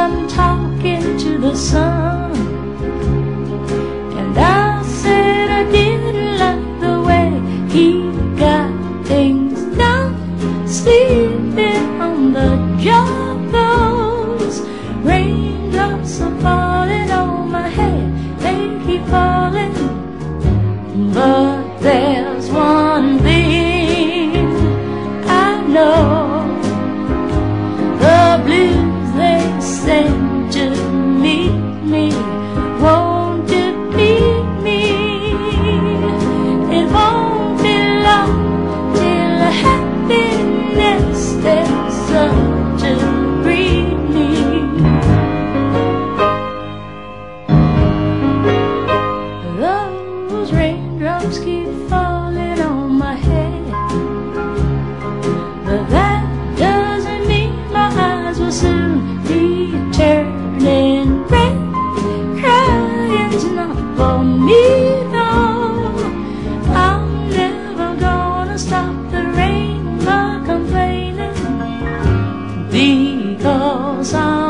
I'm talking to the sun. And I said I didn't like the way he got things done, sleeping on the job. Those raindrops are falling on my head, they keep falling. But there's one thing I know, the blues they send to meet me won't defeat me. It won't be long till happiness steps up to greet me. Those raindrops keep falling on my head, but that doesn't mean my eyes will soon be turning red. Crying's not for me, no. I'm never gonna stop the rain by complaining, because I'm